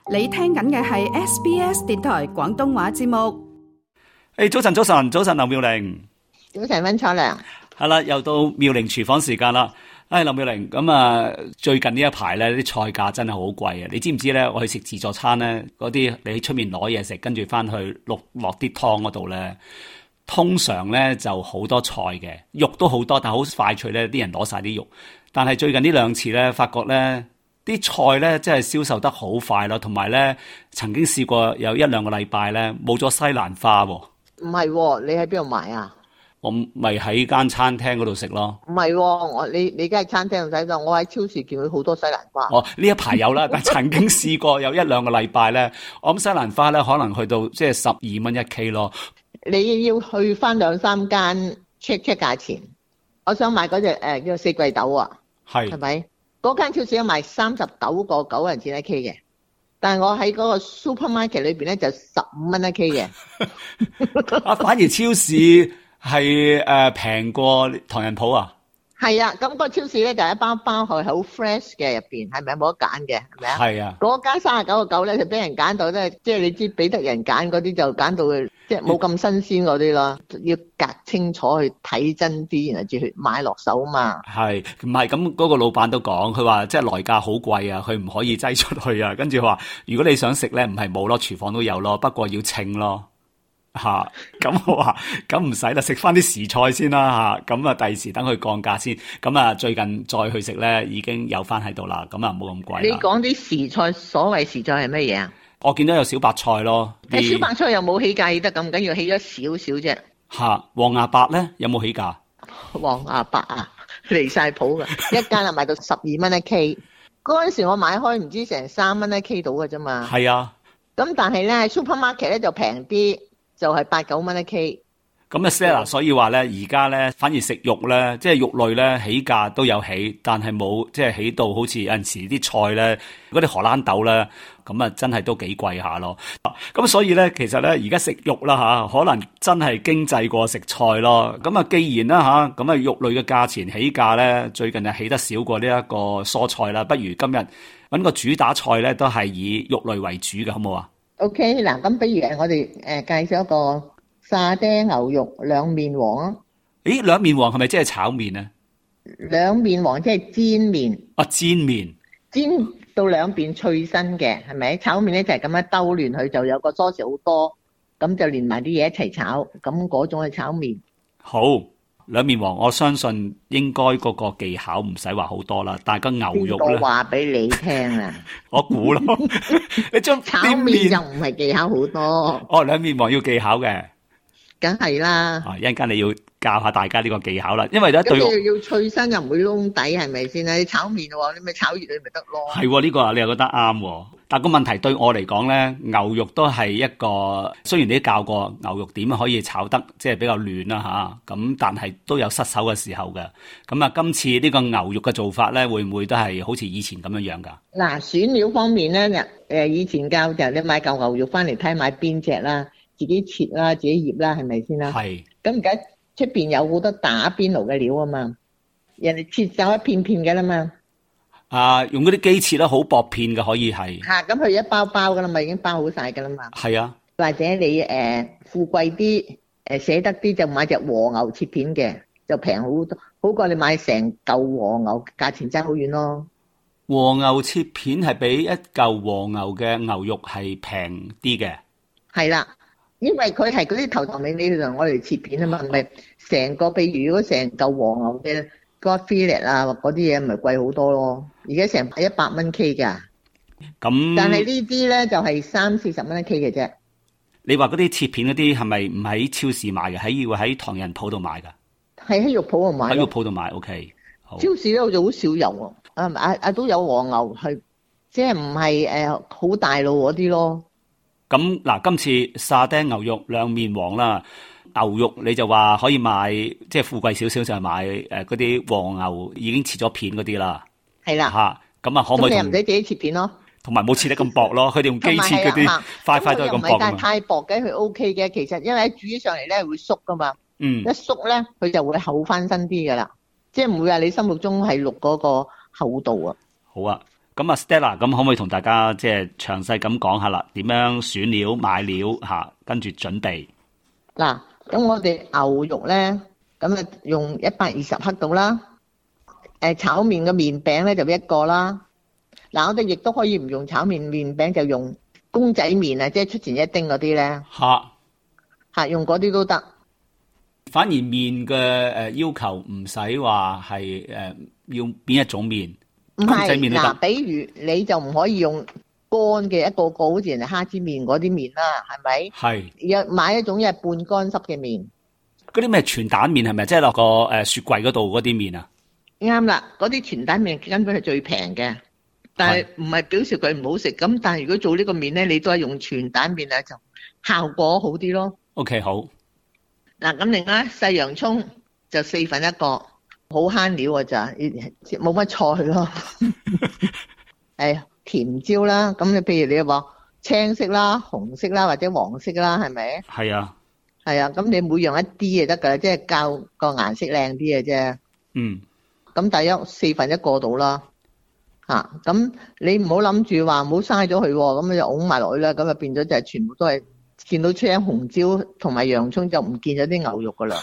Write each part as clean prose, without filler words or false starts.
你聽緊嘅係 SBS 電台廣東話節目。 早晨，劉妙玲。 早晨，溫楚良。 係啦，又到妙玲廚房時間啦。劉妙玲，咁啊，最近呢一排咧，啲菜價真係好貴啊！你知唔知咧？我去食自助餐咧，嗰啲你喺出面攞嘢食，跟住翻去落啲湯嗰度咧，通常咧就好多菜嘅，肉都好多，但係好快脆咧，啲人攞晒啲肉。但係最近呢兩次咧，發覺咧啲菜咧真係銷售得好快咯，同埋咧曾經試過有一兩個禮拜咧冇咗西蘭花喎。 唔係喎，你喺邊度買啊？ 我咪喺間餐廳嗰度食咯。 唔係喎，你梗係餐廳度睇到，我喺超市見到好多西蘭花。 呢一排有啦，但曾經試過有一兩個禮拜咧，我諗西蘭花咧可能去到即係12蚊一 K 咯。 你要去翻兩三間 check 價錢。我想買嗰隻叫四季豆啊，係咪？嗰間超市有賣39.9人錢一 K 嘅，但係我喺嗰個 supermarket 裏邊咧就15蚊一 K 嘅。 反而超市係平過唐人鋪啊？係啊，咁個超市咧就一包包係好 fresh 嘅，入邊係咪冇得揀嘅？係咪啊？ 係啊。 嗰間39.9咧就俾人揀到即係你知俾得人揀嗰啲就揀到即係冇咁新鮮嗰啲咯，要隔清楚去睇真啲，然後至去買落手嘛。係唔係咁？嗰個老闆都講，佢話即係來價好貴啊，佢唔可以擠出去啊。跟住話如果你想食咧，唔係冇咯，廚房都有咯，不過要稱咯。咁我話咁唔使啦，食翻啲時菜先啦咁啊第時等佢降價先。咁啊最近再去食咧，已經有翻喺度啦，咁啊冇咁貴啦。 你講啲時菜，所謂時菜係乜嘢啊？ 我見到有小白菜咯。 小白菜又冇起價起得咁緊要，起咗少少啫。 黃芽白咧有冇起價？ 黃芽白啊，離晒譜噶，一間啊賣到12蚊一 K。嗰陣時我買開唔知成3蚊一 K 到嘅啫嘛。係啊。咁但係咧 supermarket 咧就平啲。就係8-9蚊一 K。 咁啊 Stella， 所以話咧，而家咧反而食肉咧，即係肉類咧起價都有起，但係冇即係起到好似有陣時啲菜咧，嗰啲荷蘭豆咧，咁啊真係都幾貴下咯。咁所以咧，其實咧而家食肉啦可能真係經濟過食菜咯。咁啊，既然啦咁啊肉類嘅價錢起價咧，最近啊起得少過呢一個蔬菜啦，不如今日搵個主打菜咧，都係以肉類為主嘅，好冇啊？OK， 嗱，咁比如我哋介紹一個沙爹牛肉兩面黃啊。 咦，兩面黃係咪即係炒麵啊？ 兩面黃即係煎麵。 煎麵。 煎到兩邊脆身嘅，係咪？炒麵咧就係咁樣兜亂佢，就有個蔬菜好多，咁就連埋啲嘢一齊炒，咁嗰種係炒麵。 好。兩面黃，我相信應該嗰個技巧唔使話好多啦，但係個牛肉咧， 我話俾你聽啊， 我估咯，你將炒麵就唔係技巧好多。 兩面黃要技巧嘅， 梗係啦。 一陣間你要教下大家呢個技巧啦，因為咧對我要脆身又唔會窿底，係咪先啊？你炒麵喎，你咪炒熱你咪得咯。 係呢個你又覺得啱，但個問題對我嚟講咧，牛肉都係一個，雖然你都教過牛肉點可以炒得即係比較嫩啦咁但係都有失手嘅時候嘅。咁啊，今次呢個牛肉嘅做法咧，會唔會都係好似以前咁樣樣噶？ 嗱，選料方面咧，以前教就你買嚿牛肉翻嚟睇買邊隻啦，自己切啦，自己醃啦，係咪先啦？係。咁而家出邊有好多打邊爐嘅料啊嘛，人哋切咗一片片嘅啦嘛。 用嗰啲機切得好薄片嘅可以係。咁佢一包包噶啦嘛，已經包好晒噶啦嘛。係啊。或者你富貴啲捨得啲就買隻和牛切片嘅，就平好多，好過你買成嚿和牛，價錢爭好遠咯。 和牛切片係比一嚿和牛嘅牛肉係平啲嘅。係啦。因為佢係嗰啲頭頭尾尾就我哋切片啊嘛，唔係成個，譬如如果成嚿和牛嘅 God fillet 啊嗰啲嘢，咪貴好多咯。而家成100蚊 K 噶，咁但係呢啲咧就係30-40蚊一 K 嘅啫。 你話嗰啲切片嗰啲係咪唔喺超市買嘅？要喺唐人鋪度買噶？ 係喺肉鋪度買。喺肉鋪度買 ，OK。 超市咧就好少有都有和牛，係即係唔係好大路嗰啲咯。 咁嗱，今次沙爹牛肉兩面黃啦，牛肉你就話可以買，即係富貴少少就係買嗰啲和牛已經切咗片嗰啲啦。係啦。咁啊，可唔可以？咁你唔使自己切片咯。同埋冇切得咁薄咯，佢哋用機切嗰啲塊塊都係咁薄。唔係太薄嘅，佢 OK 嘅。其實因為煮起上嚟咧會縮噶嘛。一縮咧佢就會厚翻身啲噶啦，即係唔會話你心目中係淥嗰個厚度啊。好啊。 咁啊，Stella，咁可唔可以同大家即係詳細咁講下啦？點樣選料、買料嚇，跟住準備。 嗱，咁我哋牛肉咧，咁啊用120克度啦。炒麵嘅麵餅咧就1個啦。嗱，我哋亦都可以唔用炒麵麵餅，就用公仔麵啊，即係出前一丁嗰啲咧。嚇，用嗰啲都得。 反而麵嘅要求唔使話係要邊一種麵。 唔係，嗱，比如你就唔可以用乾嘅一個個，好似人哋蝦子麵嗰啲麵啦，係咪？ 係。 要買一種半乾濕嘅麵。 嗰啲咩全蛋麵係咪？即係落個雪櫃嗰度嗰啲麵啊？ 啱啦，嗰啲全蛋麵根本係最平嘅，但係唔係表示佢唔好食。咁但係如果做呢個麵咧，你都係用全蛋麵啊，就效果好啲咯。 OK， 好。 嗱，咁另外細洋葱就4份1個。好慳料㗎咋，冇乜菜咯。甜椒啦，咁你譬如你話青色啦、紅色啦或者黃色啦，係咪？ 係啊， 係啊，咁你每樣一啲就得噶啦，即係較個顏色靚啲嘅啫。 嗯。 咁大約4份1個到啦。嚇，咁你唔好諗住話唔好嘥咗佢喎，咁你就㧬埋落去啦，咁就變咗就係全部都係見到青紅椒同埋洋葱就唔見咗啲牛肉噶啦。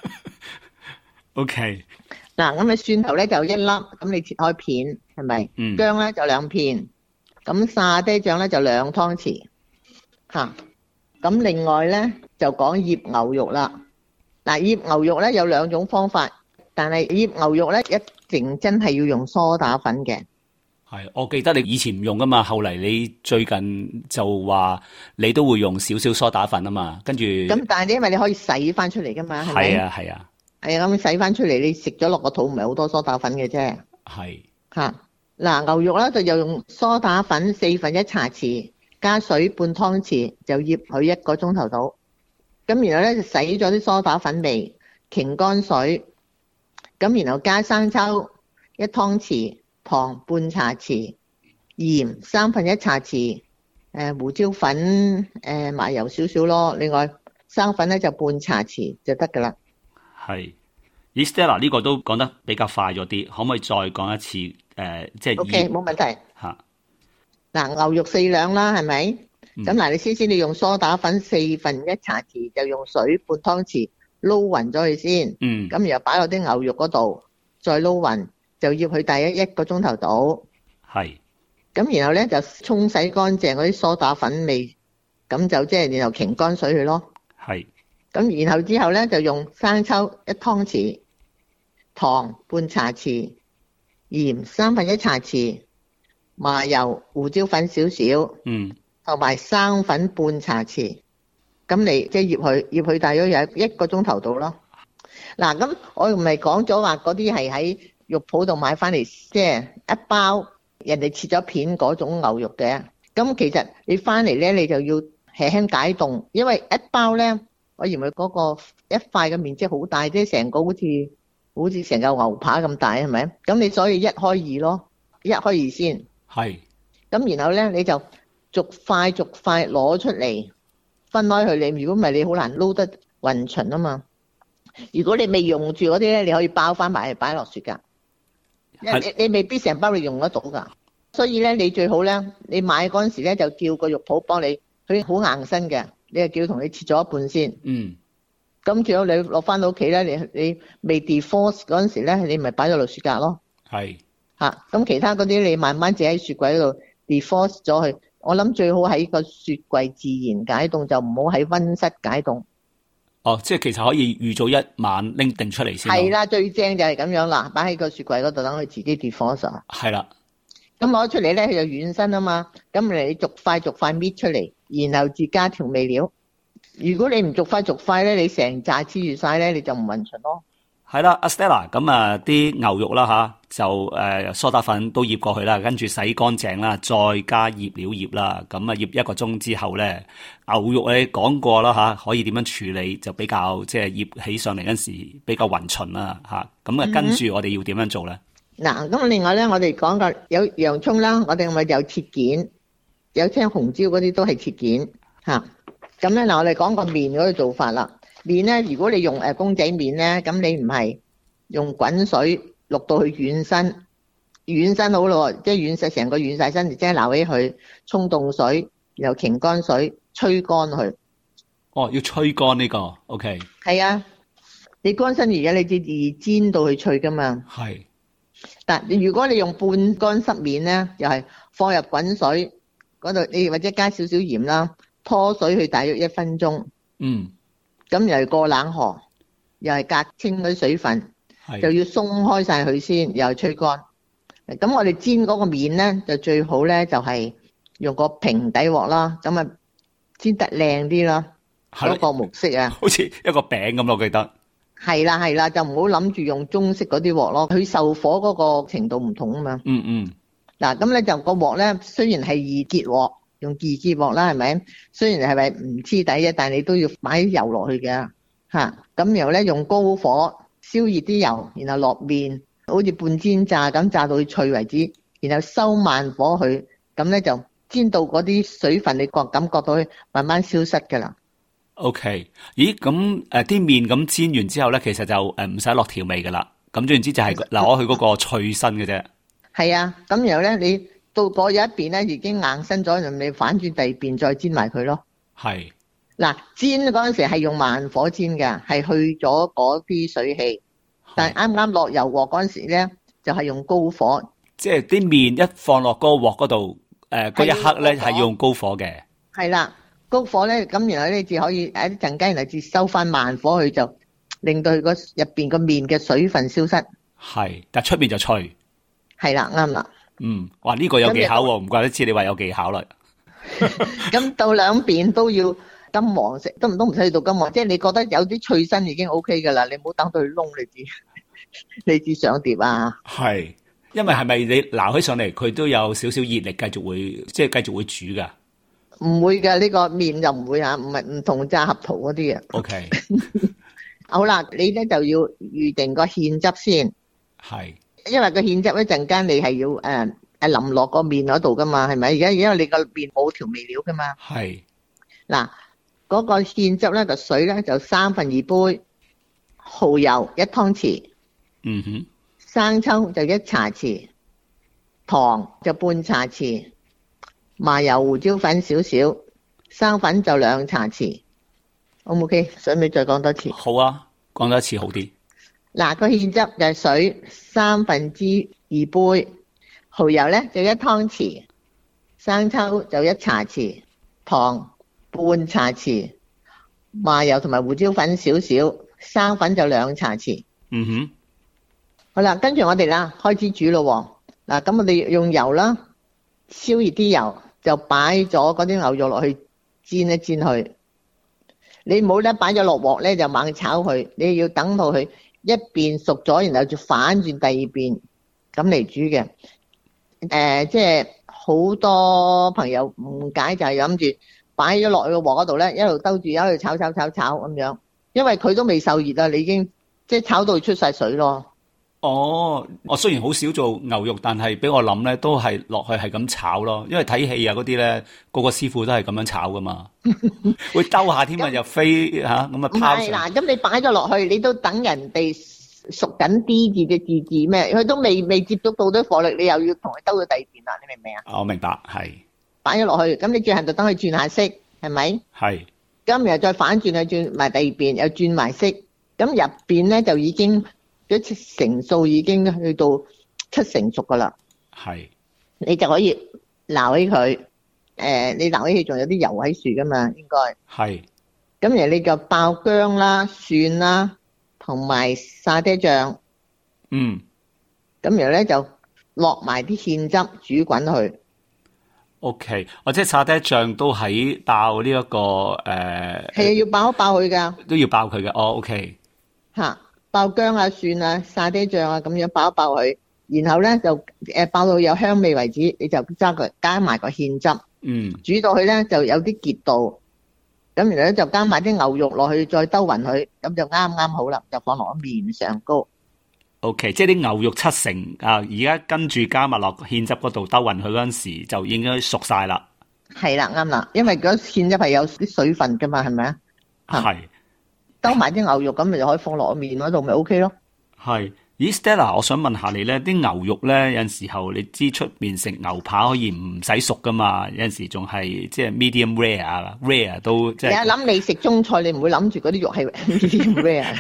OK。 嗱，咁你蒜頭咧就1粒，咁你切開片，係咪？薑咧就2片，咁沙爹醬咧就2湯匙，嚇。咁另外咧就講醃牛肉啦。嗱，醃牛肉咧有2種方法，但係醃牛肉咧一定真係要用梳打粉嘅。 係，我記得你以前唔用噶嘛，後嚟你最近就話你都會用少少梳打粉啊嘛，跟住。咁但係因為你可以洗翻出嚟噶嘛，係咪？ 係啊，係啊。 係咁洗翻出嚟，你食咗落個肚唔係好多梳打粉嘅啫。 係。 嚇，嗱，牛肉咧就又用梳打粉4份1茶匙，加水半湯匙，就醃佢1個鐘頭到。咁然後咧就洗咗啲梳打粉味，擎乾水。咁然後加生抽1湯匙，糖半茶匙，鹽3份1茶匙，胡椒粉麻油少少咯。另外生粉咧就半茶匙就得噶啦。 係，Stella 呢個都講得比較快咗啲，可唔可以再講一次？即係 OK， 冇問題。 嚇， 嗱，牛肉4兩啦，係咪？咁嗱，你先你用梳打粉4份1茶匙，就用水半湯匙撈勻咗佢先。咁然後擺落啲牛肉嗰度，再撈勻，就醃佢大約1個鐘頭到。 係。咁然後咧就沖洗乾淨嗰啲梳打粉味，咁就即係然後擎乾水佢咯。 係。 咁然後之後咧就用生抽1湯匙，糖半茶匙，鹽3份1茶匙，麻油胡椒粉少少，同埋生粉半茶匙。咁你即係醃佢大約有1個鐘頭到咯。嗱，咁我唔係講咗話嗰啲係喺肉鋪度買翻嚟，即係一包人哋切咗片嗰種牛肉嘅。咁其實你翻嚟咧，你就要輕輕解凍，因為一包咧。我認為嗰個一塊嘅面積好大，即係成個好似成嚿牛扒咁大，係咪？咁你所以1開2咯，1開2先。 係。 咁然後咧，你就逐塊攞出嚟，分開佢。你如果唔係，你好難撈得勻勻啊嘛。如果你未用住嗰啲咧，你可以包翻埋擺落雪㗎。你未必成包你用得到㗎。所以咧，你最好咧，你買嗰陣時咧就叫個肉鋪幫你，佢好硬身嘅。你係叫同你切咗一半先，咁最後你落翻到屋企咧，你未 defrost 嗰陣時咧，你咪擺咗落雪格咯。 係嚇，咁其他嗰啲你慢慢自己喺雪櫃嗰度 defrost 咗佢。我諗最好喺個雪櫃自然解凍，就唔好喺溫室解凍。 哦，即係其實可以預早1晚拎定出嚟先。 係啦，最正就係咁樣啦，擺喺個雪櫃嗰度等佢自己 defrost。 係啦。 咁攞出嚟咧，佢就軟身啊嘛。咁你逐塊搣出嚟，然後至加調味料。如果你唔逐塊咧，你成扎黐住晒咧，你就唔勻循咯。 係啦，阿 Stella，咁啊啲牛肉啦吓，就梳打粉都醃過去啦，跟住洗乾淨啦，再加醃料醃啦。咁啊醃1個鐘之後咧，牛肉你講過啦吓，可以點樣處理就比較即係醃起上嚟嗰陣時比較勻循啦吓。咁啊跟住我哋要點樣做咧？ 嗱，咁另外咧，我哋講過有洋葱啦，我哋咪有切件，有青紅椒嗰啲都係切件嚇。咁咧嗱，我哋講個麵嗰個做法啦。麵咧，如果你用公仔麵咧，咁你唔係用滾水渌到佢軟身， 軟身好咯，即係軟晒成個軟晒身，即係撈起佢，沖凍水，然後擎乾水，吹乾佢。 哦，要吹乾呢個 ，OK。 係啊，你乾身而家你至易煎到佢脆噶嘛。 係。 但如果你用半乾濕面咧，又係放入滾水嗰度，你或者加少少鹽啦，拖水去大約1分鐘。 嗯。 咁又係過冷河，又係隔清嗰啲水分，就要鬆開晒佢先，又係吹乾。咁我哋煎嗰個面咧，就最好咧就係用個平底鑊啦，咁啊煎得靚啲啦，嗰個模式啊， 好似一個餅咁咯，我記得。 係啦，就唔好諗住用中式嗰啲鑊咯，佢受火嗰個程度唔同啊嘛。 嗯。 嗱，咁咧就個鑊咧，雖然係二結鑊，用二結鑊啦，係咪？雖然係咪唔黐底啫，但係你都要擺油落去嘅嚇。咁然後咧用高火燒熱啲油，然後落面，好似半煎炸咁炸到佢脆為止，然後收慢火去，咁咧就煎到嗰啲水分你感覺到佢慢慢消失㗎啦。 OK， 咦咁啲面咁煎完之後咧，其實就唔使落調味㗎啦。咁總言之就係攞佢嗰個脆身嘅啫。係啊，咁然後咧你到嗰有一邊咧已經硬身咗，就你反轉第二邊再煎埋佢咯。 係。 嗱，煎嗰陣時係用慢火煎㗎，係去咗嗰啲水氣。但係啱啱落油鑊嗰陣時咧，就係用高火。即係啲面一放落嗰個鑊嗰度，嗰一刻咧係用高火嘅。係啦。高火咧，咁然後咧至可以喺一陣間，然後至收翻慢火去，就令到佢個入邊個面嘅水分消失。係，但係出邊就脆。係啦，啱啦。嗯，哇，呢個有技巧喎，唔怪得知你話有技巧啦。咁到兩邊都要金黃色，都唔使去到金黃，即係你覺得有啲脆身已經 OK 噶啦，你唔好等到佢燶你至上碟啊。係，因為係咪你撈起上嚟，佢都有少少熱力，繼續會煮噶？唔會嘅，呢個面就唔會嚇，唔同炸合桃嗰啲嘅。OK， 好啦，你咧就要預定個芡汁先。係，因為個芡汁一陣間你係要淋落個面嗰度噶嘛，係咪？而家因為你個面冇調味料噶嘛。係。嗱，嗰個芡汁咧，個水咧就3分2杯，蠔油1湯匙。嗯哼。生抽就1茶匙，糖就半茶匙。麻油胡椒粉少少，生粉就2茶匙。O 唔 OK？使唔使再講多次？好啊，講多一次好啲。嗱，個芡汁就係水3分之2杯，蠔油咧就1湯匙，生抽就1茶匙，糖半茶匙，麻油同埋胡椒粉少少，生粉就2茶匙。嗯哼。好啦，跟住我哋啦，開始煮咯。嗱，咁我哋用油啦。燒熱啲油，就擺咗嗰啲牛肉落去煎一煎佢。你唔好咧擺咗落鑊咧就猛炒佢，你要等到佢一邊熟咗，然後就反轉第二邊咁嚟煮嘅。即係好多朋友誤解就係諗住擺咗落去個鑊嗰度咧，一路兜住一路炒咁樣，因為佢都未受熱啊，你已經即係炒到出晒水咯。哦，我雖然好少做牛肉，但係俾我諗咧，都係落去係咁炒咯。因為睇戲啊嗰啲咧，個師傅都係咁樣炒噶嘛，會兜下添啊，又飛吓咁啊拋。唔係嗱，咁你擺咗落去，你都等人哋熟緊啲字咩？佢都未接觸到啲火力，你又要同佢兜到第二邊啦，你明唔明啊？我明白，係擺咗落去，咁你最後就等佢轉下色，係咪？係。今日再反轉去轉埋第二邊，又轉埋色，咁入邊咧就已經。嗰成數已經去到7成熟噶啦，係，你就可以撈起佢，你撈起佢仲有啲油喺樹噶嘛，應該係，咁然後你就爆薑啦、蒜啦，同埋沙爹醬，嗯，咁然後咧就落埋啲芡汁煮滾佢。OK， 或者沙爹醬都喺爆呢一個係啊，要爆一爆佢噶，都要爆佢嘅。哦 ，OK， 吓。爆薑啊、蒜啊、沙爹醬啊，咁樣爆一爆佢，然後咧就爆到有香味為止，你就加埋個芡汁，煮到佢咧就有啲結度，咁然後咧就加埋啲牛肉落去，再兜勻佢，咁就啱啱好啦，就放落面上高。OK， 即係啲牛肉7成啊，而家跟住加埋落芡汁嗰度兜勻佢嗰陣時，就應該熟晒啦。係啦，啱啦，因為嗰芡汁係有啲水分噶嘛，係咪啊？係。兜埋啲牛肉咁咪就可以放落面嗰度咪 OK 咯。係， 咦 Stella， 我想問下你咧，啲牛肉咧有陣時候你知出面食牛扒可以唔使熟噶嘛？有陣時仲係即係 medium rare 都即係。 你諗你食中菜，你唔會諗住嗰啲肉係 medium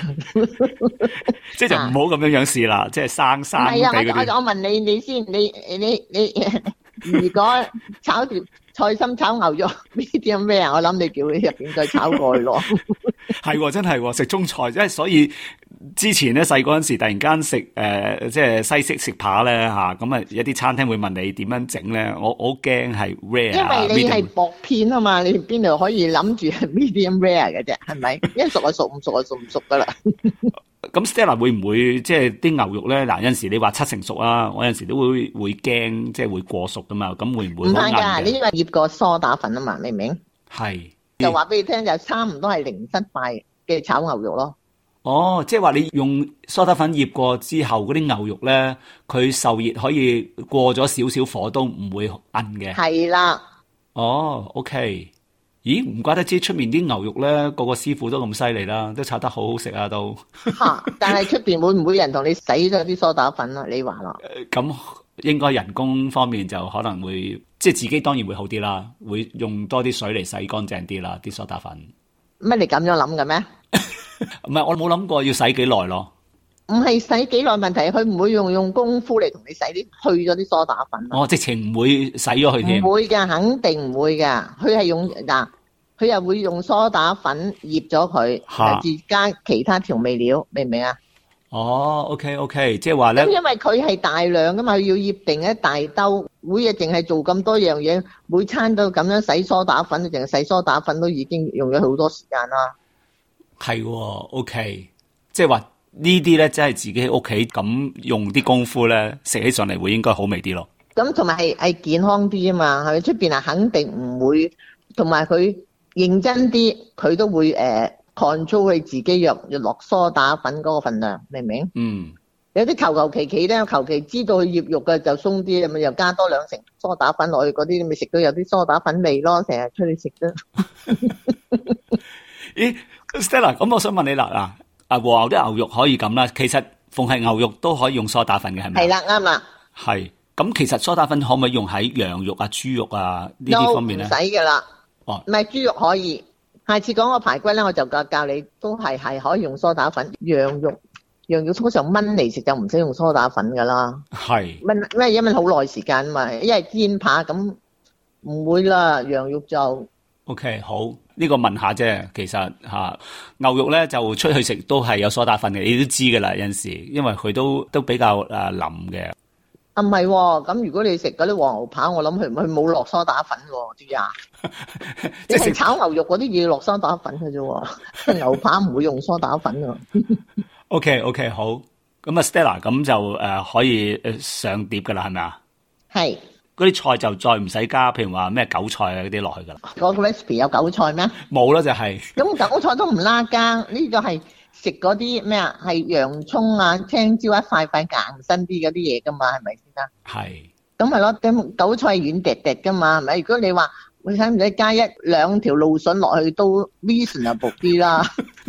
rare。 即係就唔好咁樣試啦，即係生地嗰啲。 我問你先，你如果炒條菜心炒牛肉 medium rare， 我諗你叫佢入邊再炒過咯。 係真係食中菜，即係所以。之前咧細嗰陣時，突然間食即係西式食扒咧嚇，咁啊有啲餐廳會問你點樣整咧，我好驚係 rare。因為你係薄片啊嘛，你邊度可以諗住係 medium rare 嘅啫，係咪？一熟就熟，唔熟就熟唔熟噶啦。咁 Stella 會唔會即係啲牛肉咧？嗱有陣時你話7成熟啊，我有陣時都會驚，即係會過熟噶嘛。咁會唔會？唔係㗎，你因為醃過梳打粉啊嘛，明唔明？係。就話俾你聽，就差唔多係零失敗嘅炒牛肉咯。哦，即係話你用梳打粉醃過之後，嗰啲牛肉咧，佢受熱可以過咗少少火都唔會韌嘅。係啦。哦 ，OK。咦，唔怪得知出面啲牛肉咧，個師傅都咁犀利啦，都炒得好好食啊都。嚇！但係出邊會唔會人同你洗咗啲梳打粉啊？你話啦。咁應該人工方面就可能會，即係自己當然會好啲啦，會用多啲水嚟洗乾淨啲啦，啲梳打粉。乜你咁樣諗嘅咩？唔係，我冇諗過要洗幾耐咯。唔係洗幾耐問題，佢唔會用功夫嚟同你洗啲去咗啲梳打粉。哦，直情唔會洗咗佢添。唔會㗎，肯定唔會㗎。佢係用嗱，佢又會用梳打粉醃咗佢，再加其他調味料，明唔明啊？哦 ，OK， 即係話咧。咁因為佢係大量㗎嘛，佢要醃定一大兜，每日淨係做咁多樣嘢，每餐都咁樣洗梳打粉，淨係洗梳打粉都已經用咗好多時間啦。係，OK， 即係話呢啲咧，真係自己喺屋企咁用啲功夫咧，食起上嚟會應該好味啲咯。咁同埋係健康啲啊嘛，係咪？出邊係肯定唔會，同埋佢認真啲，佢都會control 佢自己要落梳打粉嗰個份量，明唔明？嗯。有啲求其咧，求其知道佢醃肉嘅就鬆啲，咁又加多2成梳打粉落去，嗰啲咪食到有啲梳打粉味咯，成日出去食都。咦？Stella， 咁我想問你啦，和牛啲牛肉可以咁啦，其實逢係牛肉都可以用梳打粉嘅，係咪？係啦，啱啦。係，咁其實梳打粉可唔可以用喺羊肉啊、豬肉啊呢啲方面咧？唔使噶啦。哦，唔係豬肉可以，下次講個排骨咧，我就教你都係可以用梳打粉。羊肉通常燜嚟食就唔使用梳打粉噶啦。係。燜咩？因為好耐時間嘛，因為煎扒咁唔會啦，羊肉就。OK， 好。呢個問下啫，其實牛肉咧就出去食都係有梳打粉嘅，你都知噶啦。有陣時因為佢都比較腍嘅。啊唔係，咁如果你食嗰啲黃牛扒，我諗佢冇落梳打粉喎，知啊？即係炒牛肉嗰啲要落梳打粉嘅啫，牛扒唔會用梳打粉啊。OK， 好。咁啊 Stella， 咁就可以上碟噶啦，係咪啊？係。嗰啲菜就再唔使加，譬如話咩韭菜啊嗰啲落去噶啦。嗰個 recipe 有韭菜咩？冇啦，就係。咁韭菜都唔拉更，呢個係食嗰啲咩啊？係洋葱啊、青椒一塊塊硬身啲嗰啲嘢噶嘛，係咪先啊？係。咁咪咯，咁韭菜軟滴滴噶嘛，係咪？如果你話你使唔使加1-2條蘆筍落去都 reasonable 啲啦。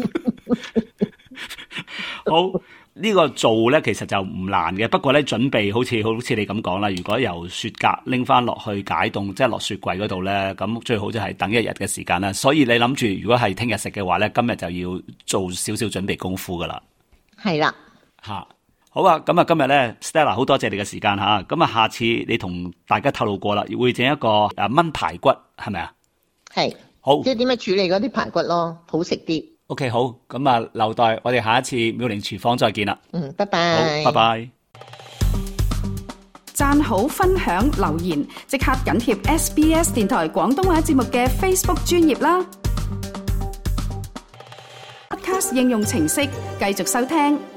好。呢個做咧其實就唔難嘅，不過咧準備好似你咁講啦，如果由雪格拎翻落去解凍，即係落雪櫃嗰度咧，咁最好就係等1日嘅時間啦。所以你諗住如果係聽日食嘅話咧，今日就要做少少準備功夫噶啦。係啦，好啊，咁啊今日咧 Stella 好多謝你嘅時間吓，咁啊下次你同大家透露過啦，會整一個燜排骨係咪啊？係，好，即係點樣處理嗰啲排骨咯，好食啲。OK， 好，咁啊，留待我哋下一次妙齡廚房再見啦。拜拜。好，拜拜。 讚好、分享、留言，即刻緊貼 SBS 電台廣東話節目嘅 Facebook 專頁啦。Podcast 應用程式繼續收聽。